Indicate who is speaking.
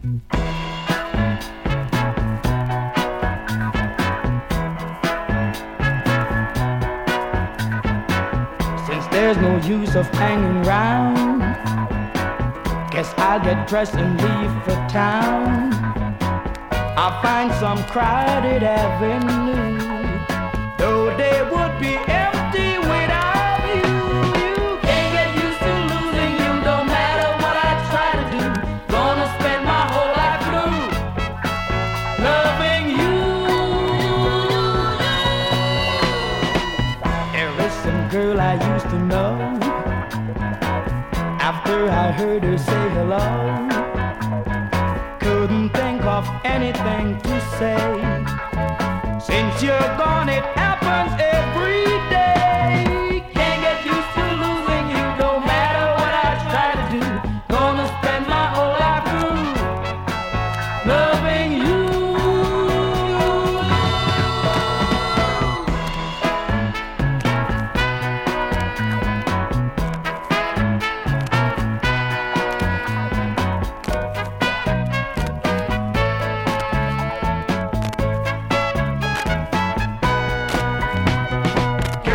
Speaker 1: Since there's no use of hanging round, guess I'll get dressed and leave for town. I'll find some crowded avenue, though they would be empty without you. You can't get used to losing you, no matter what I try to do. Gonna spend my whole life through loving you. There is some girl I used to know. After I heard her say hello, couldn't think of anything to say. Since you're gone, it happens every day.